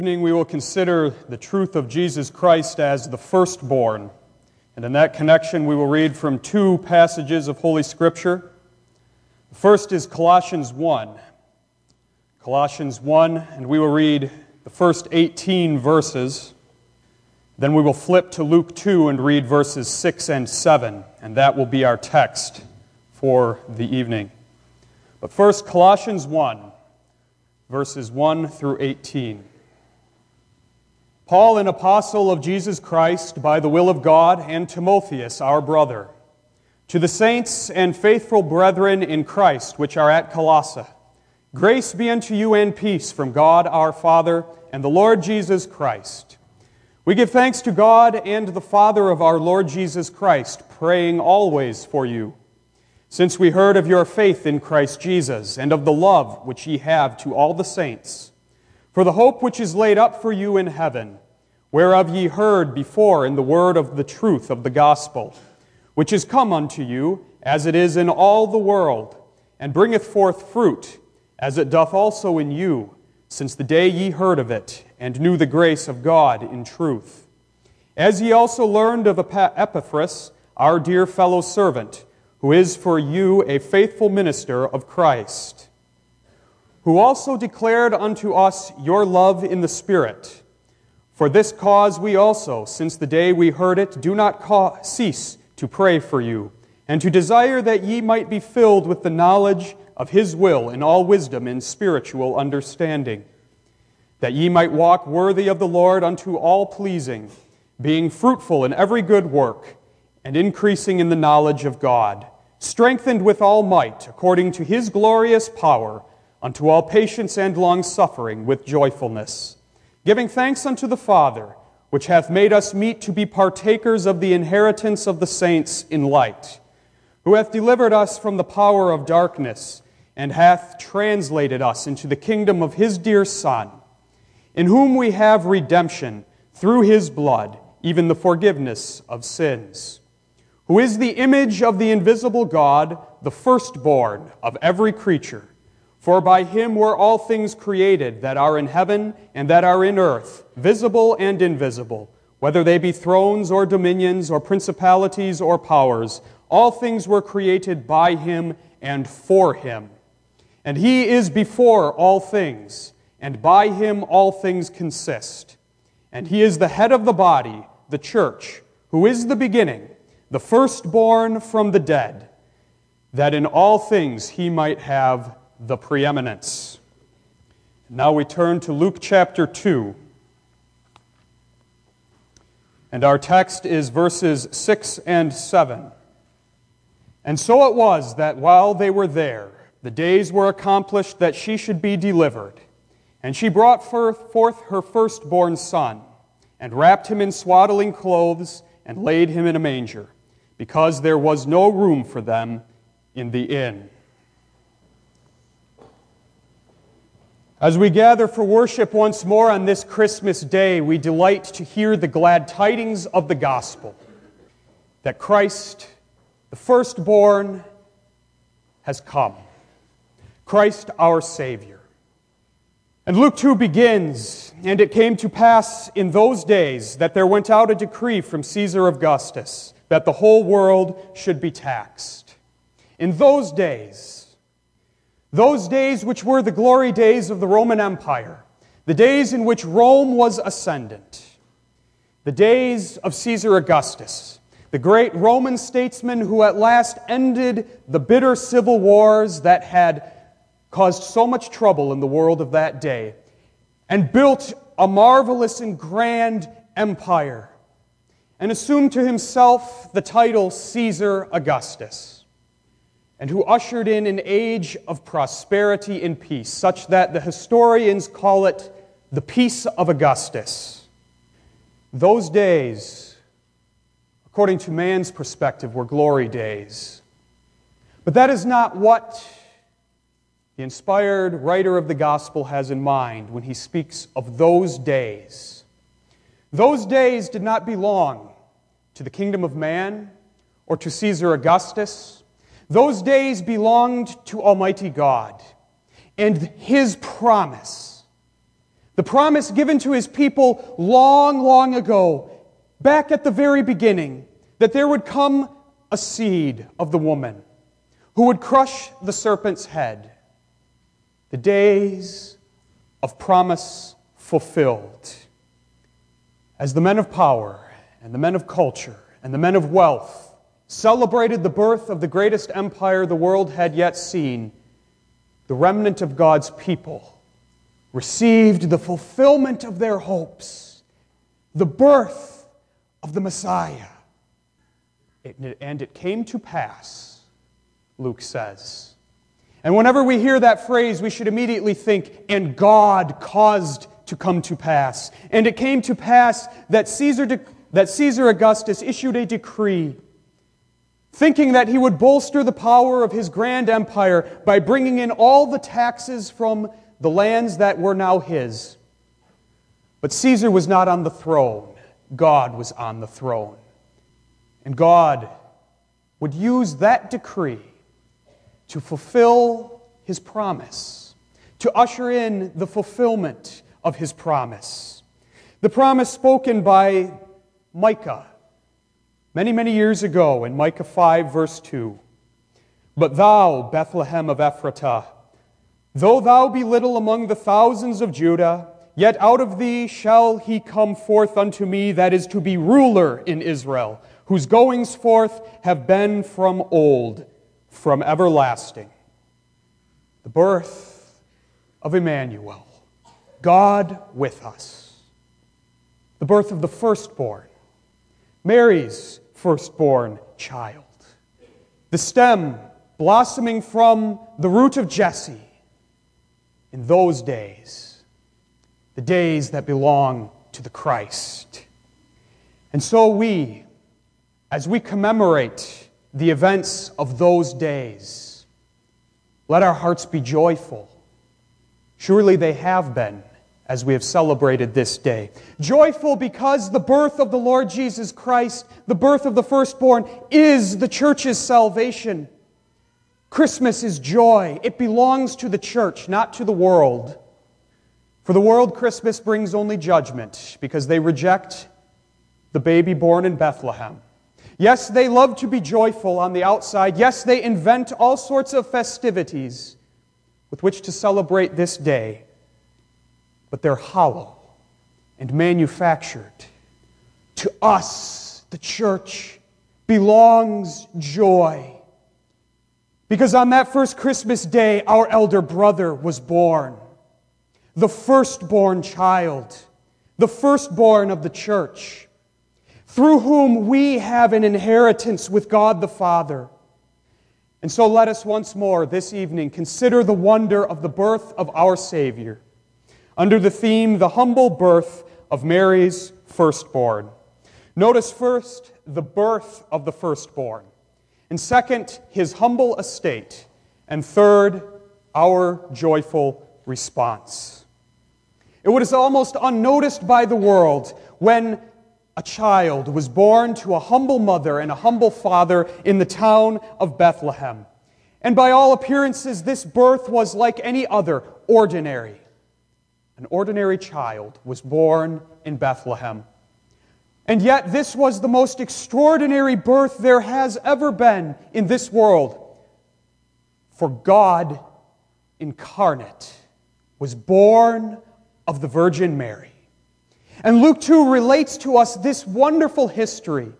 Evening we will consider the truth of Jesus Christ as the firstborn. And in that connection we will read from two passages of Holy Scripture. The first is Colossians 1. Colossians 1, and we will read the first 18 verses. Then we will flip to Luke 2 and read verses 6 and 7, and that will be our text for the evening. But first, Colossians 1, verses 1 through 18. Paul, an apostle of Jesus Christ, by the will of God, and Timotheus, our brother, to the saints and faithful brethren in Christ which are at Colossae, grace be unto you and peace from God our Father and the Lord Jesus Christ. We give thanks to God and the Father of our Lord Jesus Christ, praying always for you, since we heard of your faith in Christ Jesus, and of the love which ye have to all the saints, for the hope which is laid up for you in heaven, whereof ye heard before in the word of the truth of the gospel, which is come unto you, as it is in all the world, and bringeth forth fruit, as it doth also in you, since the day ye heard of it, and knew the grace of God in truth. As ye also learned of Epaphras, our dear fellow servant, who is for you a faithful minister of Christ, who also declared unto us your love in the Spirit. For this cause we also, since the day we heard it, do not cease to pray for you, and to desire that ye might be filled with the knowledge of His will in all wisdom and spiritual understanding, that ye might walk worthy of the Lord unto all pleasing, being fruitful in every good work, and increasing in the knowledge of God, strengthened with all might, according to His glorious power, unto all patience and long-suffering with joyfulness, giving thanks unto the Father, which hath made us meet to be partakers of the inheritance of the saints in light, who hath delivered us from the power of darkness, and hath translated us into the kingdom of His dear Son, in whom we have redemption through His blood, even the forgiveness of sins, who is the image of the invisible God, the firstborn of every creature. For by Him were all things created that are in heaven and that are in earth, visible and invisible, whether they be thrones or dominions or principalities or powers. All things were created by Him and for Him. And He is before all things, and by Him all things consist. And He is the head of the body, the church, who is the beginning, the firstborn from the dead, that in all things He might have the preeminence. Now we turn to Luke chapter 2. And our text is verses 6 and 7. And so it was that while they were there, the days were accomplished that she should be delivered. And she brought forth her firstborn son, and wrapped him in swaddling clothes, and laid him in a manger, because there was no room for them in the inn. As we gather for worship once more on this Christmas day, we delight to hear the glad tidings of the gospel, that Christ, the firstborn, has come. Christ our Savior. And Luke 2 begins, and it came to pass in those days that there went out a decree from Caesar Augustus that the whole world should be taxed. In those days which were the glory days of the Roman Empire, the days in which Rome was ascendant, the days of Caesar Augustus, the great Roman statesman who at last ended the bitter civil wars that had caused so much trouble in the world of that day, and built a marvelous and grand empire, and assumed to himself the title Caesar Augustus, and who ushered in an age of prosperity and peace, such that the historians call it the Peace of Augustus. Those days, according to man's perspective, were glory days. But that is not what the inspired writer of the gospel has in mind when he speaks of those days. Those days did not belong to the kingdom of man or to Caesar Augustus. Those days belonged to Almighty God, and His promise The promise given to His people long, long ago, back at the very beginning, that there would come a seed of the woman who would crush the serpent's head. The days of promise fulfilled. As the men of power and the men of culture and the men of wealth celebrated the birth of the greatest empire the world had yet seen, the remnant of God's people received the fulfillment of their hopes, the birth of the Messiah. And it came to pass, Luke says. And whenever we hear that phrase, we should immediately think, and God caused to come to pass. And it came to pass that Caesar Augustus issued a decree, thinking that he would bolster the power of his grand empire by bringing in all the taxes from the lands that were now his. But Caesar was not on the throne. God was on the throne. And God would use that decree to fulfill His promise, to usher in the fulfillment of His promise. The promise spoken by Micah many, many years ago in Micah 5, verse 2. But thou, Bethlehem of Ephratah, though thou be little among the thousands of Judah, yet out of thee shall he come forth unto me that is to be ruler in Israel, whose goings forth have been from old, from everlasting. The birth of Emmanuel, God with us. The birth of the firstborn, Mary's firstborn child. The stem blossoming from the root of Jesse. In those days, the days that belong to the Christ. And so we, as we commemorate the events of those days, let our hearts be joyful. Surely they have been, as we have celebrated this day. Joyful because the birth of the Lord Jesus Christ, the birth of the firstborn, is the church's salvation. Christmas is joy. It belongs to the church, not to the world. For the world, Christmas brings only judgment because they reject the baby born in Bethlehem. Yes, they love to be joyful on the outside. Yes, they invent all sorts of festivities with which to celebrate this day. But they're hollow and manufactured. To us, the church, belongs joy. Because on that first Christmas day, our elder brother was born. The firstborn child, the firstborn of the church, through whom we have an inheritance with God the Father. And so let us once more this evening consider the wonder of the birth of our Savior, under the theme, the humble birth of Mary's firstborn. Notice first the birth of the firstborn. And second, His humble estate. And third, our joyful response. It was almost unnoticed by the world when a child was born to a humble mother and a humble father in the town of Bethlehem. And by all appearances, this birth was like any other, ordinary. An ordinary child was born in Bethlehem. And yet this was the most extraordinary birth there has ever been in this world. For God incarnate was born of the Virgin Mary. And Luke 2 relates to us this wonderful history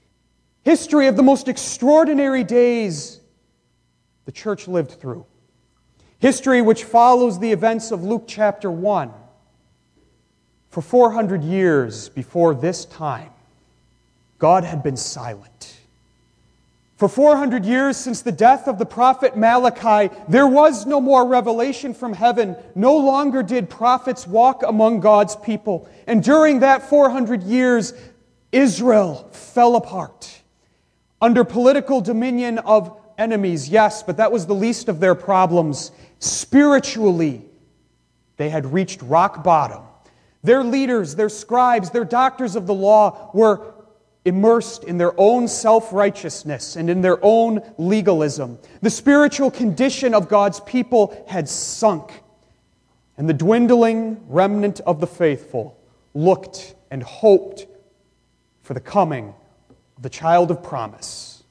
of the most extraordinary days the church lived through. History which follows the events of Luke chapter 1. For 400 years before this time, God had been silent. For 400 years since the death of the prophet Malachi, there was no more revelation from heaven. No longer did prophets walk among God's people. And during that 400 years, Israel fell apart under political dominion of enemies, yes, but that was the least of their problems. Spiritually, they had reached rock bottom. Their leaders, their scribes, their doctors of the law were immersed in their own self-righteousness and in their own legalism. The spiritual condition of God's people had sunk. And the dwindling remnant of the faithful looked and hoped for the coming of the child of promise.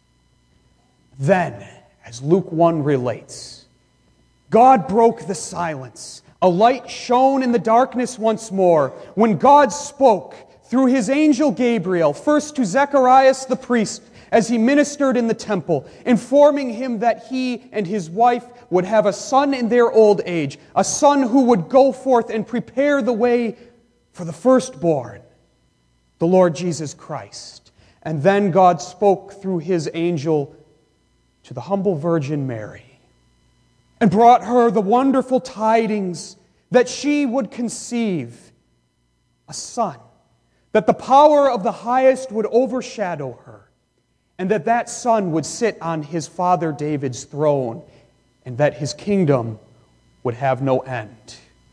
Then, as Luke 1 relates, God broke the silence. A light shone in the darkness once more when God spoke through his angel Gabriel, first to Zacharias the priest as he ministered in the temple, informing him that he and his wife would have a son in their old age, a son who would go forth and prepare the way for the firstborn, the Lord Jesus Christ. And then God spoke through his angel to the humble Virgin Mary and brought her the wonderful tidings that she would conceive a son, that the power of the highest would overshadow her, and that that son would sit on his father David's throne, and that his kingdom would have no end.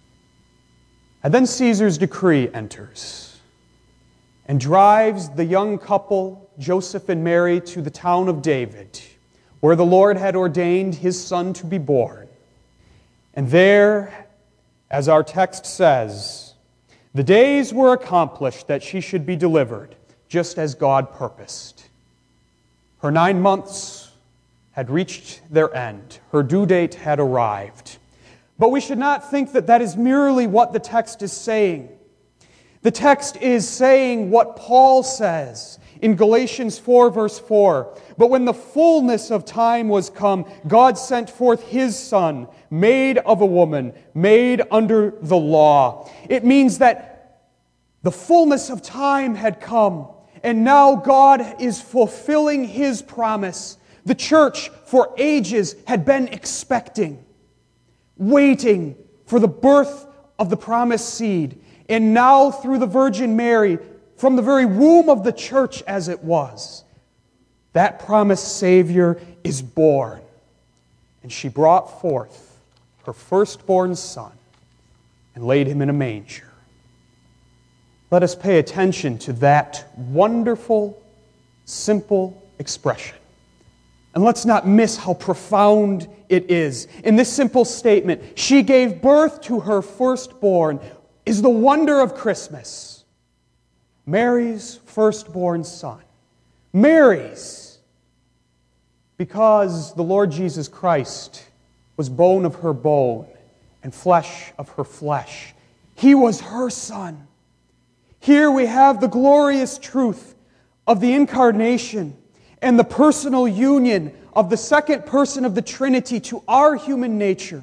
And then Caesar's decree enters and drives the young couple, Joseph and Mary, to the town of David, where the Lord had ordained his son to be born. And there, as our text says, the days were accomplished that she should be delivered, just as God purposed. Her 9 months had reached their end. Her due date had arrived. But we should not think that that is merely what the text is saying. The text is saying what Paul says in Galatians 4, verse 4. But when the fullness of time was come, God sent forth his Son, made of a woman, made under the law. It means that the fullness of time had come, and now God is fulfilling his promise. The church for ages had been expecting, waiting for the birth of the promised seed. And now through the Virgin Mary, from the very womb of the church as it was, that promised Savior is born. And she brought forth her firstborn son and laid him in a manger. Let us pay attention to that wonderful, simple expression. And let's not miss how profound it is. In this simple statement, she gave birth to her firstborn, is the wonder of Christmas. Mary's firstborn son. Mary's, because the Lord Jesus Christ was bone of her bone and flesh of her flesh. He was her son. Here we have the glorious truth of the incarnation and the personal union of the second person of the Trinity to our human nature.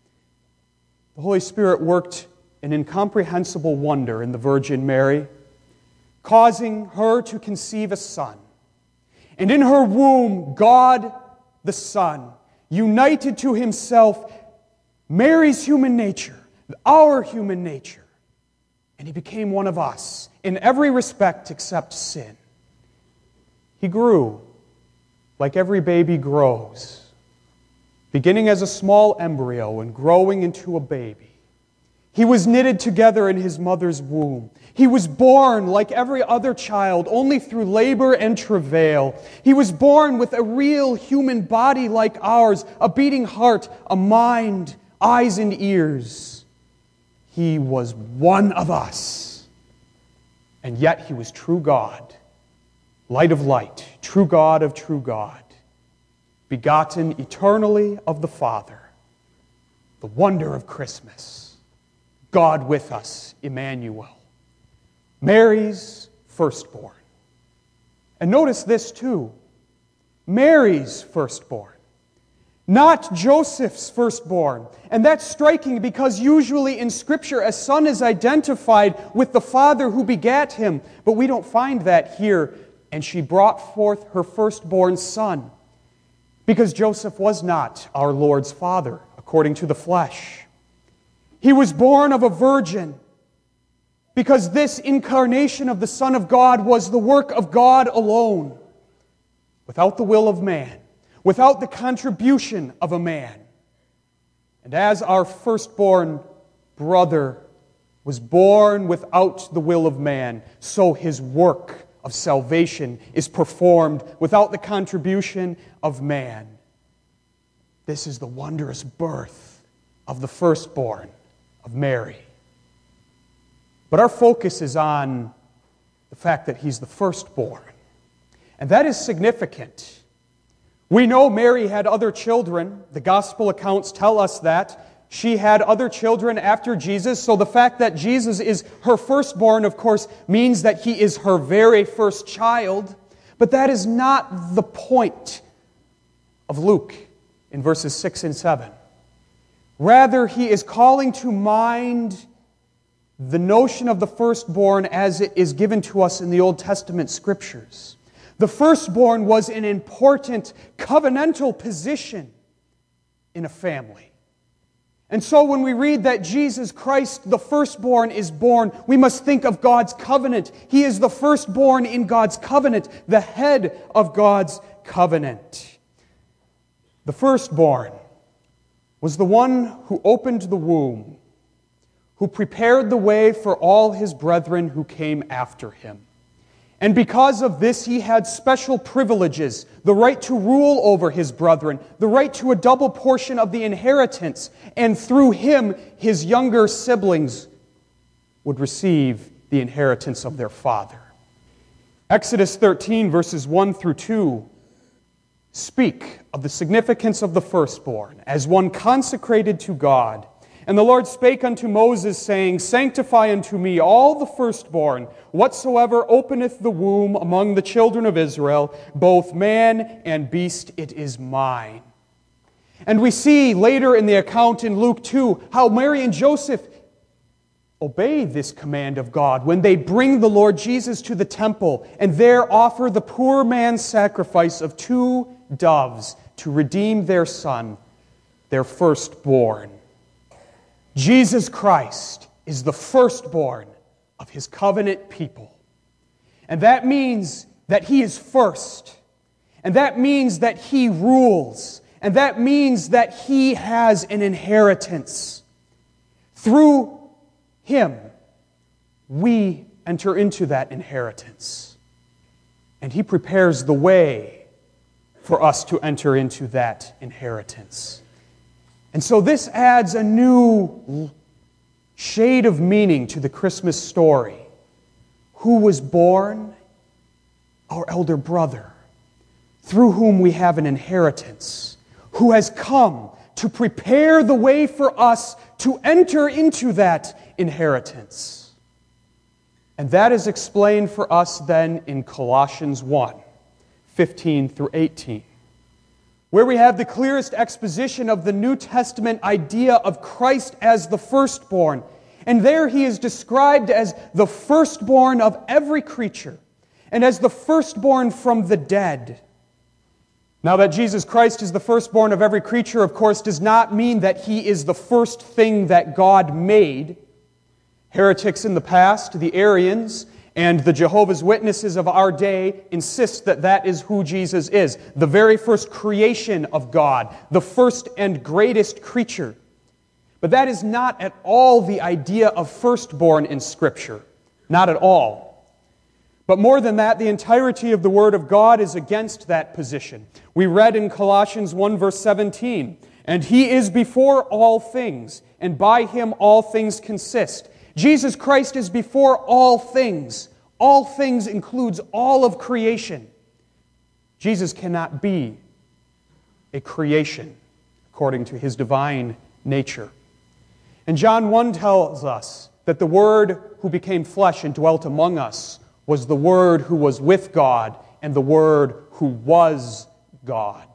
The Holy Spirit worked an incomprehensible wonder in the Virgin Mary, causing her to conceive a son. And in her womb, God the Son united to himself Mary's human nature, our human nature, and he became one of us in every respect except sin. He grew like every baby grows, beginning as a small embryo and growing into a baby. He was knitted together in his mother's womb. He was born like every other child, only through labor and travail. He was born with a real human body like ours, a beating heart, a mind, eyes and ears. He was one of us. And yet he was true God, light of light, true God of true God, begotten eternally of the Father, the wonder of Christmas. God with us, Emmanuel. Mary's firstborn. And notice this too. Mary's firstborn. Not Joseph's firstborn. And that's striking because usually in Scripture a son is identified with the father who begat him. But we don't find that here. And she brought forth her firstborn son. Because Joseph was not our Lord's father, according to the flesh. He was born of a virgin because this incarnation of the Son of God was the work of God alone, without the will of man, without the contribution of a man. And as our firstborn brother was born without the will of man, so his work of salvation is performed without the contribution of man. This is the wondrous birth of the firstborn of Mary. But our focus is on the fact that he's the firstborn. And that is significant. We know Mary had other children. The gospel accounts tell us that. She had other children after Jesus, so the fact that Jesus is her firstborn, of course, means that he is her very first child. But that is not the point of Luke in verses 6 and 7. Rather, he is calling to mind the notion of the firstborn as it is given to us in the Old Testament Scriptures. The firstborn was an important covenantal position in a family. And so when we read that Jesus Christ, the firstborn, is born, we must think of God's covenant. He is the firstborn in God's covenant, the head of God's covenant. The firstborn was the one who opened the womb, who prepared the way for all his brethren who came after him. And because of this, he had special privileges, the right to rule over his brethren, the right to a double portion of the inheritance, and through him, his younger siblings would receive the inheritance of their father. Exodus 13, verses 1 through 2, speak of the significance of the firstborn as one consecrated to God. And the Lord spake unto Moses, saying, Sanctify unto me all the firstborn, whatsoever openeth the womb among the children of Israel, both man and beast, it is mine. And we see later in the account in Luke 2 how Mary and Joseph obey this command of God when they bring the Lord Jesus to the temple and there offer the poor man's sacrifice of 2 doves to redeem their son, their firstborn. Jesus Christ is the firstborn of his covenant people. And that means that he is first. And that means that he rules. And that means that he has an inheritance. Through him, we enter into that inheritance. And he prepares the way for us to enter into that inheritance. And so this adds a new shade of meaning to the Christmas story. Who was born? Our elder brother, through whom we have an inheritance, who has come to prepare the way for us to enter into that inheritance. And that is explained for us then in Colossians 1, 15 through 18. Where we have the clearest exposition of the New Testament idea of Christ as the firstborn. And there he is described as the firstborn of every creature, and as the firstborn from the dead. Now that Jesus Christ is the firstborn of every creature, of course, does not mean that he is the first thing that God made. Heretics in the past, the Arians, and the Jehovah's Witnesses of our day insist that that is who Jesus is, the very first creation of God, the first and greatest creature. But that is not at all the idea of firstborn in Scripture. Not at all. But more than that, the entirety of the Word of God is against that position. We read in Colossians 1 verse 17, And he is before all things, and by him all things consist. Jesus Christ is before all things. All things includes all of creation. Jesus cannot be a creation according to his divine nature. And John 1 tells us that the Word who became flesh and dwelt among us was the Word who was with God and the Word who was God.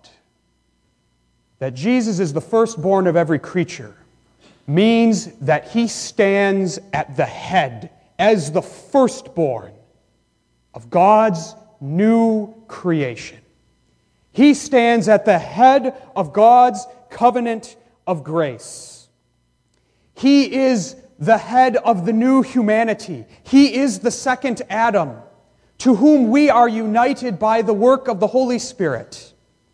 That Jesus is the firstborn of every creature means that he stands at the head as the firstborn of God's new creation. He stands at the head of God's covenant of grace. He is the head of the new humanity. He is the second Adam, to whom we are united by the work of the Holy Spirit.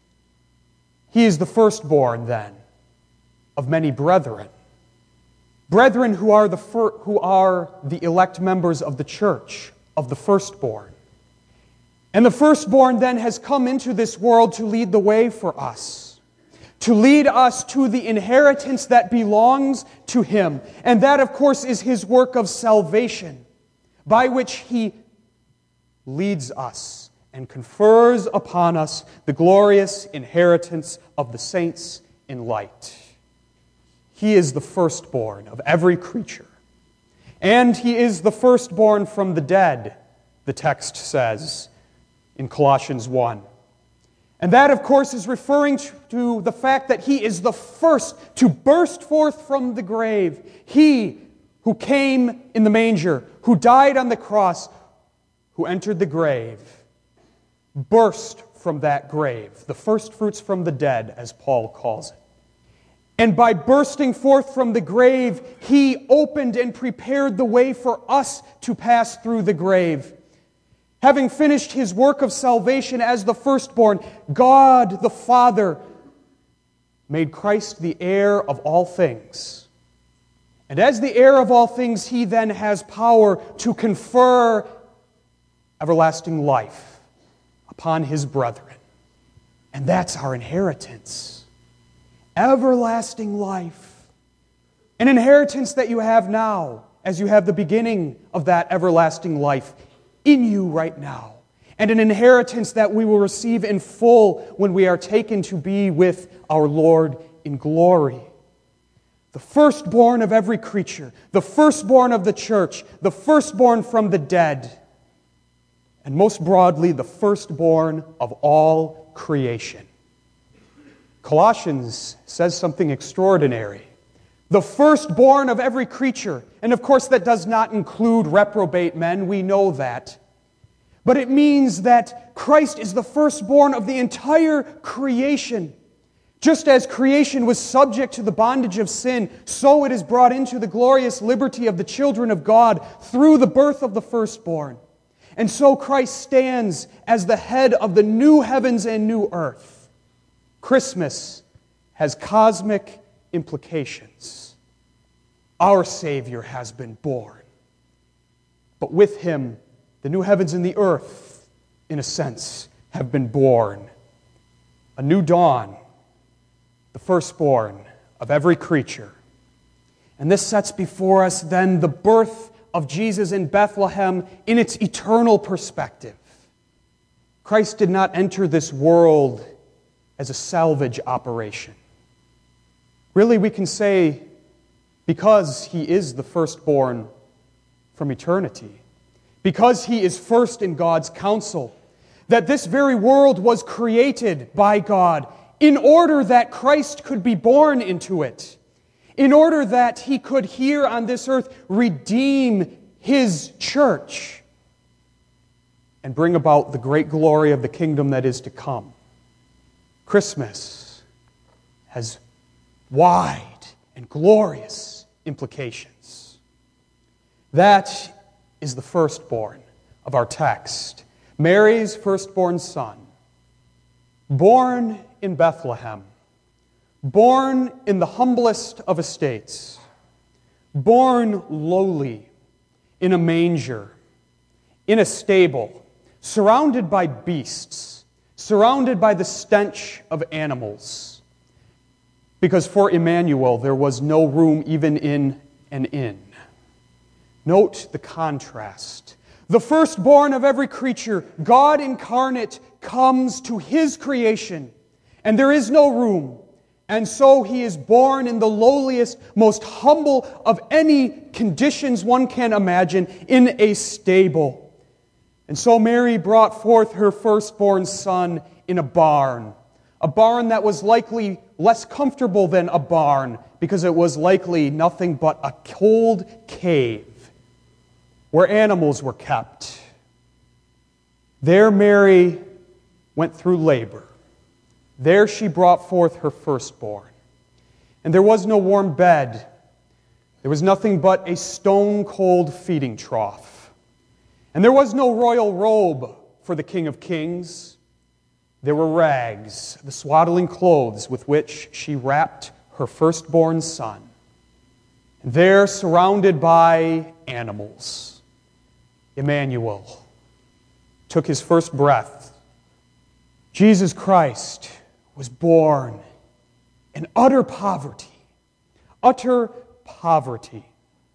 He is the firstborn, then, of many brethren. Brethren who are the elect members of the church, of the firstborn. And the firstborn then has come into this world to lead the way for us, to lead us to the inheritance that belongs to Him. And that, of course, is His work of salvation, by which He leads us and confers upon us the glorious inheritance of the saints in light. He is the firstborn of every creature. And He is the firstborn from the dead, the text says in Colossians 1. And that, of course, is referring to the fact that He is the first to burst forth from the grave. He who came in the manger, who died on the cross, who entered the grave, burst from that grave, the first fruits from the dead, as Paul calls it. And by bursting forth from the grave, He opened and prepared the way for us to pass through the grave. Having finished His work of salvation as the firstborn, God the Father made Christ the heir of all things. And as the heir of all things, He then has power to confer everlasting life upon His brethren. And that's our inheritance. Everlasting life. An inheritance that you have now, as you have the beginning of that everlasting life in you right now. And an inheritance that we will receive in full when we are taken to be with our Lord in glory. The firstborn of every creature, the firstborn of the church, the firstborn from the dead, and most broadly, the firstborn of all creation. Colossians says something extraordinary. The firstborn of every creature. And of course, that does not include reprobate men. We know that. But it means that Christ is the firstborn of the entire creation. Just as creation was subject to the bondage of sin, so it is brought into the glorious liberty of the children of God through the birth of the firstborn. And so Christ stands as the head of the new heavens and new earth. Christmas has cosmic implications. Our Savior has been born. But with Him, the new heavens and the earth, in a sense, have been born. A new dawn, the firstborn of every creature. And this sets before us then the birth of Jesus in Bethlehem in its eternal perspective. Christ did not enter this world as a salvage operation. Really, we can say, because He is the firstborn from eternity, because He is first in God's counsel, that this very world was created by God in order that Christ could be born into it, in order that He could here on this earth redeem His church and bring about the great glory of the kingdom that is to come. Christmas has wide and glorious implications. That is the firstborn of our text. Mary's firstborn son, born in Bethlehem, born in the humblest of estates, born lowly in a manger, in a stable, surrounded by beasts, surrounded by the stench of animals. Because for Emmanuel, there was no room even in an inn. Note the contrast. The firstborn of every creature, God incarnate, comes to His creation, and there is no room. And so He is born in the lowliest, most humble of any conditions one can imagine, in a stable. And so Mary brought forth her firstborn son in a barn that was likely less comfortable than a barn, because it was likely nothing but a cold cave where animals were kept. There Mary went through labor. There she brought forth her firstborn. And there was no warm bed. There was nothing but a stone-cold feeding trough. And there was no royal robe for the King of Kings. There were rags, the swaddling clothes with which she wrapped her firstborn son. And there, surrounded by animals, Emmanuel took His first breath. Jesus Christ was born and utter poverty. Utter poverty.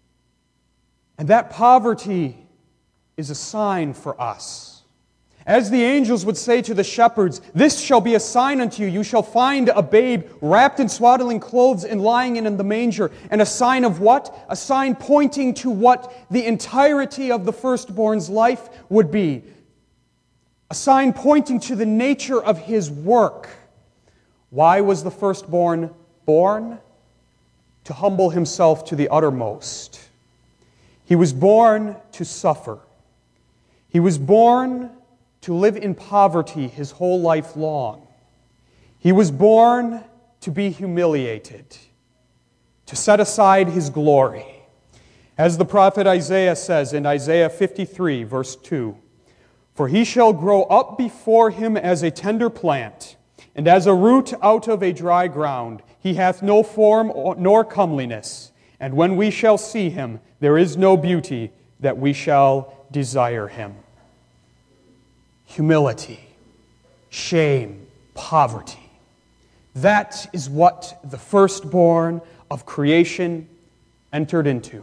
And that poverty is a sign for us. As the angels would say to the shepherds, "This shall be a sign unto you. You shall find a babe wrapped in swaddling clothes and lying in the manger." And a sign of what? A sign pointing to what the entirety of the firstborn's life would be. A sign pointing to the nature of his work. Why was the firstborn born? To humble himself to the uttermost. He was born to suffer. He was born to live in poverty his whole life long. He was born to be humiliated, to set aside his glory. As the prophet Isaiah says in Isaiah 53, verse 2, "For he shall grow up before him as a tender plant, and as a root out of a dry ground. He hath no form nor comeliness, and when we shall see him, there is no beauty that we shall desire him." Humility, shame, poverty. That is what the firstborn of creation entered into.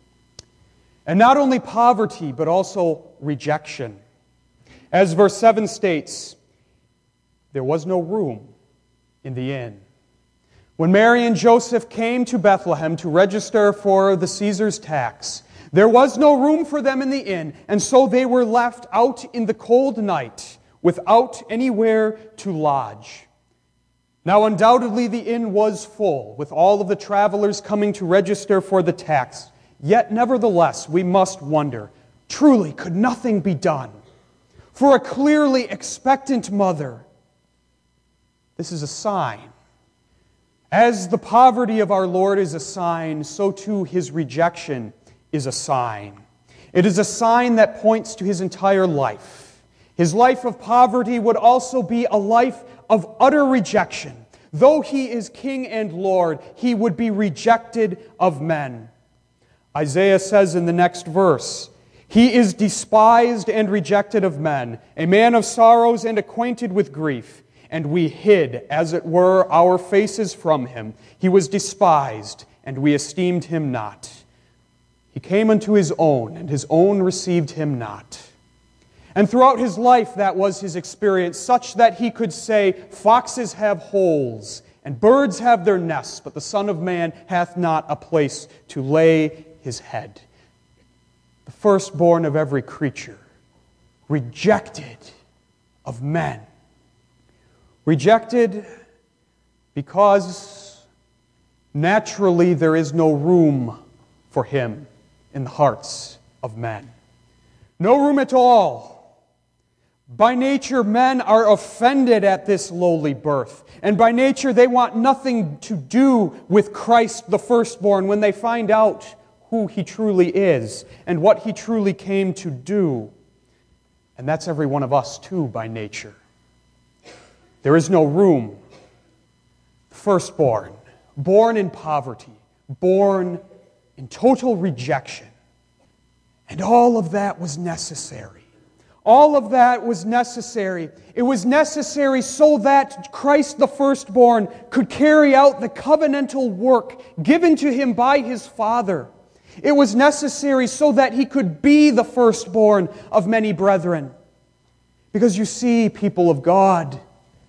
And not only poverty, but also rejection. As verse 7 states, there was no room in the inn. When Mary and Joseph came to Bethlehem to register for the Caesar's tax, there was no room for them in the inn, and so they were left out in the cold night without anywhere to lodge. Now, undoubtedly, the inn was full, with all of the travelers coming to register for the tax. Yet, nevertheless, we must wonder, truly, could nothing be done for a clearly expectant mother? This is a sign. As the poverty of our Lord is a sign, so too his rejection is a sign. It is a sign that points to his entire life. His life of poverty would also be a life of utter rejection. Though he is King and Lord, he would be rejected of men. Isaiah says in the next verse, "He is despised and rejected of men, a man of sorrows and acquainted with grief. And we hid, as it were, our faces from him. He was despised, and we esteemed him not. He came unto his own, and his own received him not." And throughout his life, that was his experience, such that he could say, "Foxes have holes, and birds have their nests, but the Son of Man hath not a place to lay his head." The firstborn of every creature, rejected of men. Rejected because naturally there is no room for him in the hearts of men. No room at all. By nature, men are offended at this lowly birth. And by nature, they want nothing to do with Christ the firstborn when they find out who he truly is and what he truly came to do. And that's every one of us too by nature. There is no room. Firstborn, born in poverty, born in total rejection. And all of that was necessary. All of that was necessary. It was necessary so that Christ the firstborn could carry out the covenantal work given to him by his Father. It was necessary so that he could be the firstborn of many brethren. Because you see, people of God,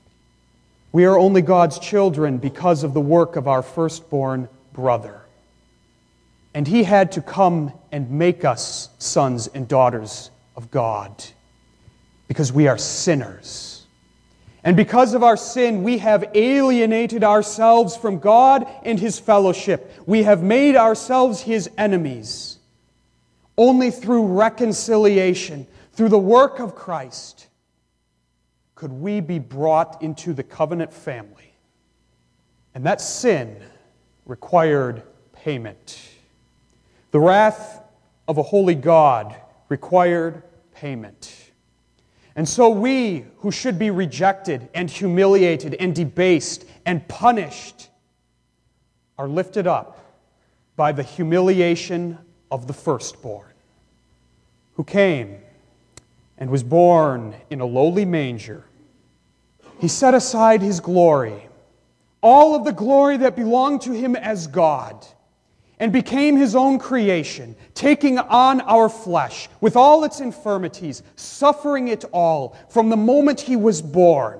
we are only God's children because of the work of our firstborn brother. And he had to come and make us sons and daughters of God because we are sinners. And because of our sin, we have alienated ourselves from God and his fellowship. We have made ourselves his enemies. Only through reconciliation, through the work of Christ, could we be brought into the covenant family. And that sin required payment. The wrath of a holy God required payment. And so we, who should be rejected and humiliated and debased and punished, are lifted up by the humiliation of the firstborn, who came and was born in a lowly manger. He set aside his glory, all of the glory that belonged to him as God, and became his own creation, taking on our flesh with all its infirmities, suffering it all from the moment he was born.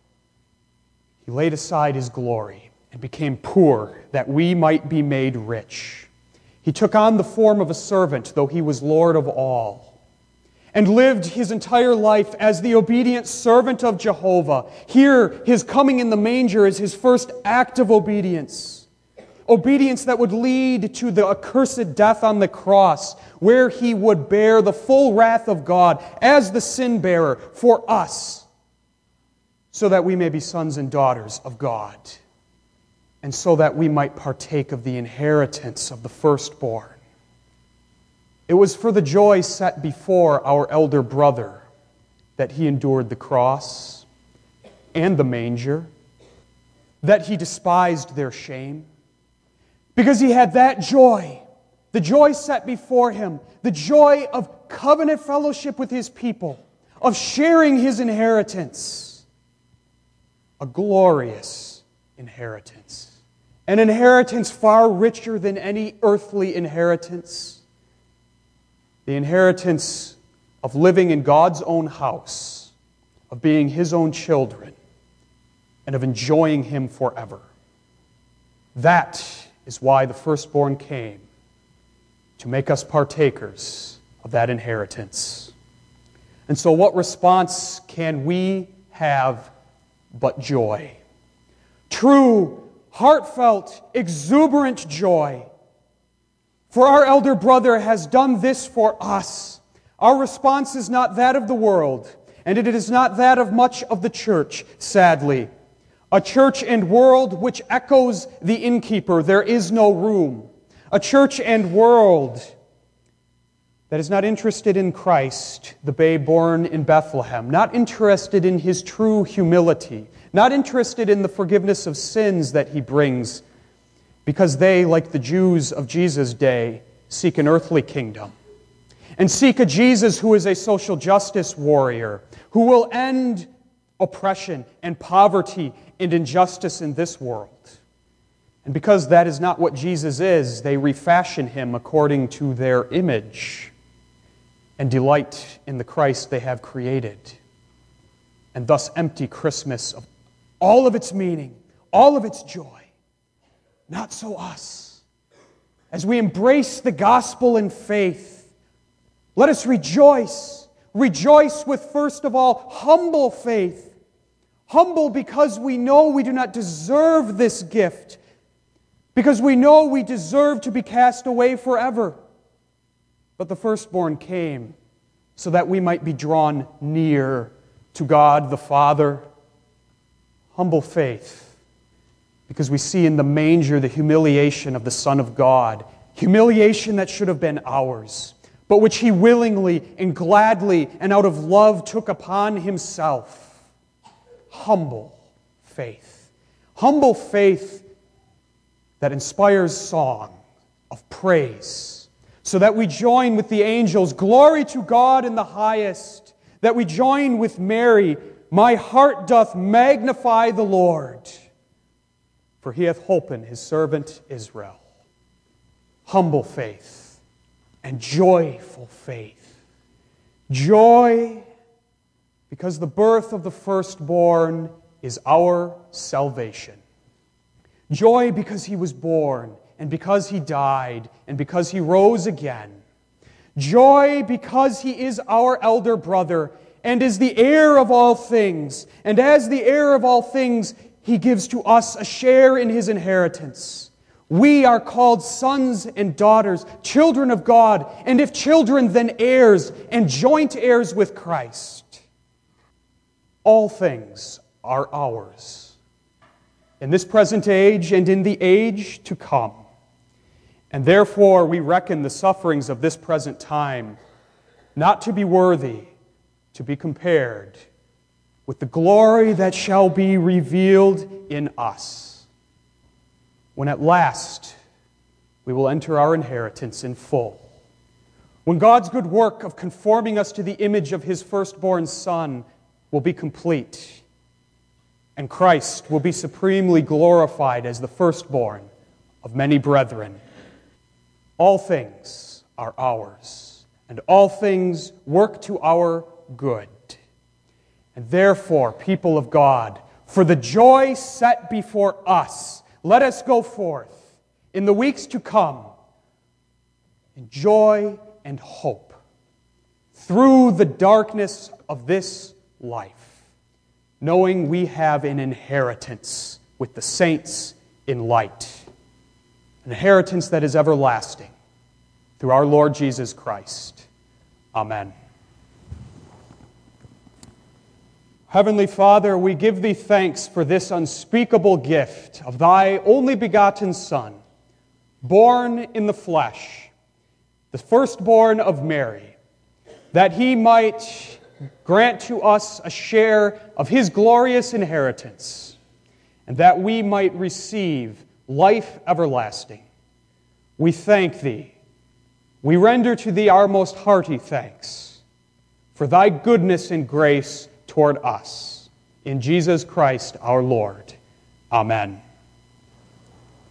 He laid aside his glory and became poor that we might be made rich. He took on the form of a servant, though he was Lord of all, and lived his entire life as the obedient servant of Jehovah. Here, his coming in the manger is his first act of obedience. Obedience that would lead to the accursed death on the cross, where he would bear the full wrath of God as the sin bearer for us, so that we may be sons and daughters of God, and so that we might partake of the inheritance of the firstborn. It was for the joy set before our elder brother that he endured the cross and the manger, that he despised their shame, because he had that joy, the joy set before him, the joy of covenant fellowship with his people, of sharing his inheritance, a glorious inheritance, an inheritance far richer than any earthly inheritance, the inheritance of living in God's own house, of being his own children, and of enjoying him forever. That is why the firstborn came, to make us partakers of that inheritance. And so what response can we have but joy? True, heartfelt, exuberant joy. For our elder brother has done this for us. Our response is not that of the world, and it is not that of much of the church, sadly. A church and world which echoes the innkeeper, there is no room. A church and world that is not interested in Christ, the babe born in Bethlehem, not interested in his true humility, not interested in the forgiveness of sins that he brings, because they, like the Jews of Jesus' day, seek an earthly kingdom, and seek a Jesus who is a social justice warrior, who will end oppression and poverty and injustice in this world. And because that is not what Jesus is, they refashion him according to their image and delight in the Christ they have created, and thus empty Christmas of all of its meaning, all of its joy. Not so us. As we embrace the gospel in faith, let us rejoice. Rejoice with, first of all, humble faith. Humble because we know we do not deserve this gift, because we know we deserve to be cast away forever. But the firstborn came so that we might be drawn near to God the Father. Humble faith, because we see in the manger the humiliation of the Son of God, humiliation that should have been ours, but which he willingly and gladly and out of love took upon himself. Humble faith. Humble faith that inspires song of praise, so that we join with the angels, glory to God in the highest, that we join with Mary, my heart doth magnify the Lord, for he hath holpen his servant Israel. Humble faith and joyful faith. Joy because the birth of the firstborn is our salvation. Joy because he was born, and because he died, and because he rose again. Joy because he is our elder brother, and is the heir of all things. And as the heir of all things, he gives to us a share in his inheritance. We are called sons and daughters, children of God, and if children, then heirs, and joint heirs with Christ. All things are ours, in this present age and in the age to come. And therefore we reckon the sufferings of this present time not to be worthy to be compared with the glory that shall be revealed in us, when at last we will enter our inheritance in full. When God's good work of conforming us to the image of his firstborn Son will be complete, and Christ will be supremely glorified as the firstborn of many brethren. All things are ours, and all things work to our good. And therefore, people of God, for the joy set before us, let us go forth in the weeks to come in joy and hope through the darkness of this life, knowing we have an inheritance with the saints in light, an inheritance that is everlasting through our Lord Jesus Christ. Amen. Heavenly Father, we give Thee thanks for this unspeakable gift of Thy only begotten Son, born in the flesh, the firstborn of Mary, that He might grant to us a share of His glorious inheritance, and that we might receive life everlasting. We thank Thee. We render to Thee our most hearty thanks for Thy goodness and grace toward us. In Jesus Christ our Lord. Amen.